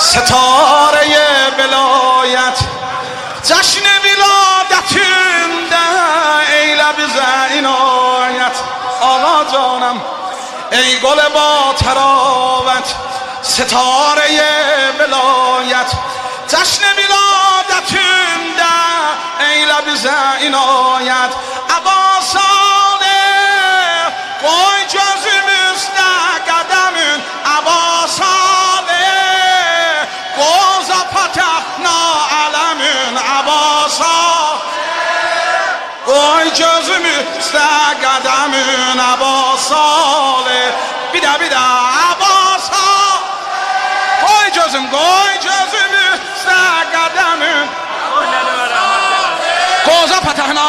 ستاره ولایت جشن ولادتونده ایله bize inayet آقا جانم ای گل با تراوت ستاره ولایت جشن ولادتونده ایله bize inayet عباسانه koy gözümüzde قدمün عباسانه goza patahna alemin عباسانه koy gözümüzde قدمün عباسانه bir daha عباسانه koy gözümüzde قدمün goza patahna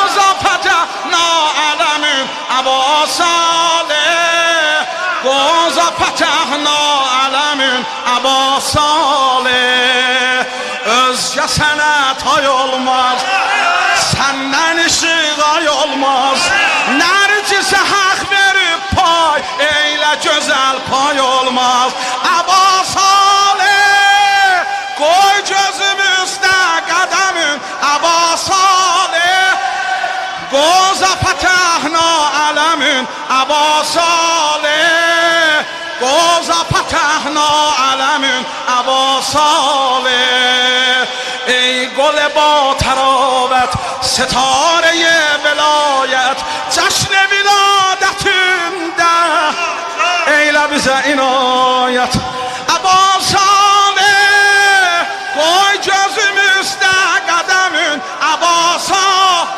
alemin عباسانه goza patahna alemin عباسانه özge sənət ay olmaz səndən işıq ay olmaz nərcisə haq verib pay eylə gözəl pay olmaz عباسانه qoy gözümüzdə qədəmin عباسانه goza patahna alemin عباسانه goza patahna alemin عباسانه ای گل با تراوت ستاره ولایت جشن ولادتونده ایله bize inayet عباسانه koy gözümüzde قدمün عباسانه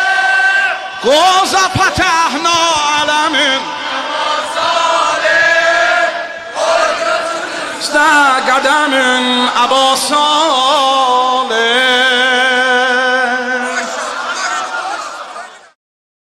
goza patahna alemin عباسانه قدمün عباسانه